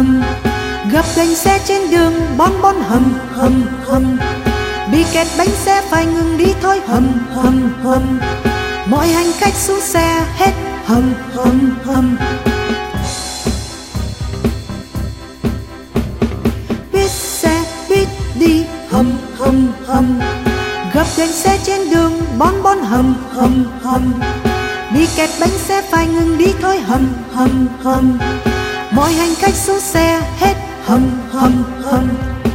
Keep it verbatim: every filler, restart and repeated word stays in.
hầm. Gặp gành xe trên đường bon bon hầm hầm hầm. Bị kẹt bánh xe phải ngừng đi thôi hầm hầm hầm. Mọi hành khách xuống xe hết hầm hầm hầm. Buýt xe buýt đi hầm hầm hầm. Gặp gành xe trên đường bon bon hầm hầm hầm. Bị kẹt bánh xe phải ngừng đi thôi hầm hầm hầm. Mọi hành khách xuống xe hết hầm hầm hầm.